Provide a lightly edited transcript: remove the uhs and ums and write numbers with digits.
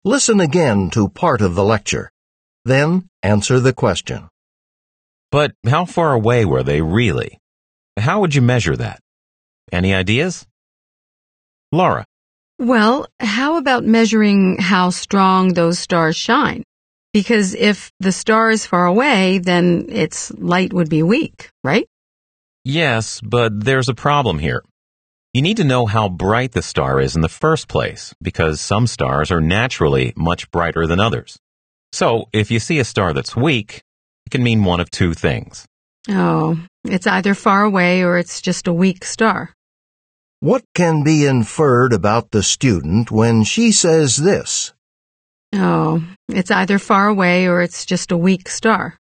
Listen again to part of the lecture. Then answer the question. But how far away were they really? How would you measure that? Any ideas? Laura. Well, how about measuring how strong those stars shine? Because if the star is far away, then its light would be weak, right? Yes, but there's a problem here. You need to know how bright the star is in the first place, because some stars are naturally much brighter than others. So, if you see a star that's weak, it can mean one of two things. Oh, it's either far away or it's just a weak star. What can be inferred about the student when she says this? Oh, it's either far away or it's just a weak star.